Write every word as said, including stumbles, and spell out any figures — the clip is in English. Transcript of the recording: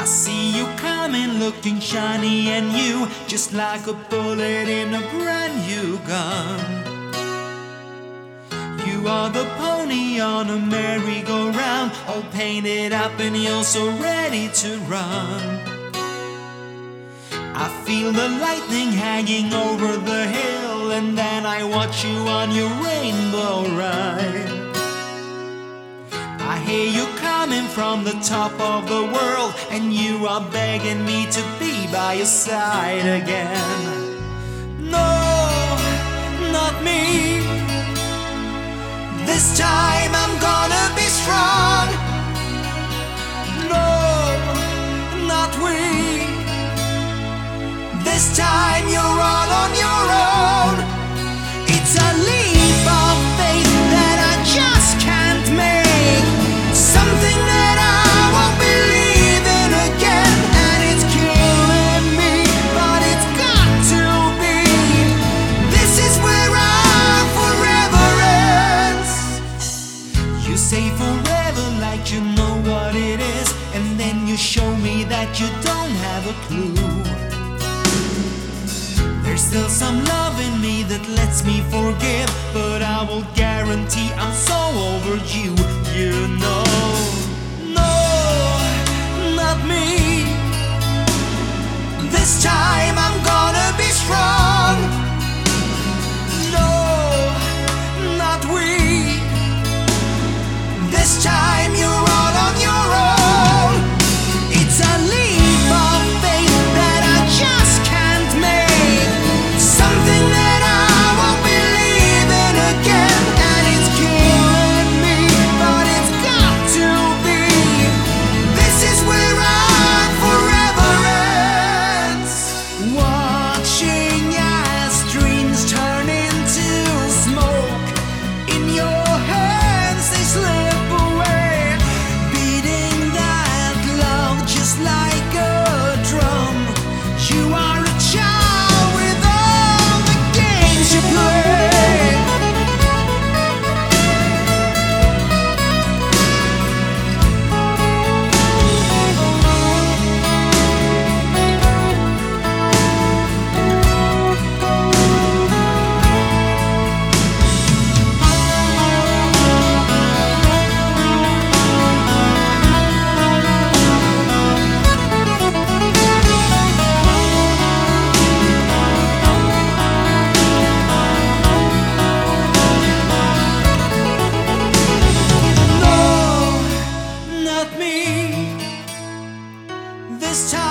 I see you coming, looking shiny and new, just like a bullet in a brand new gun. You are the pony on a merry-go-round, all painted up and you're so ready to run. I feel the lightning hanging over the hill, and then I watch you on your rainbow ride. I hear you coming from the top of the world, and you are begging me to be by your side again. No, not me. This time I'm gonna be strong. No, not we. This time you're all on your own. It's a leap of faith that I just can't make, something that I won't believe in again, and it's killing me, but it's got to be. This is where our forever ends. You say forever like you know what it is, and then you show me that you don't have a clue. There's still some love in me that lets me forgive, but I will guarantee I'm so over you, you know. No, not me. This time I'm gonna be strong. No, not we. This time you're all on your own. It's a leap of faith that I just can't make, something that I won't believe in again, and it's killing me, but it's got to be. This is where our forever ends. Watching as dreams turn into smoke, in your hands they slip away, beating that love just like a drum. You are a child with all the games you play. No, not me. This time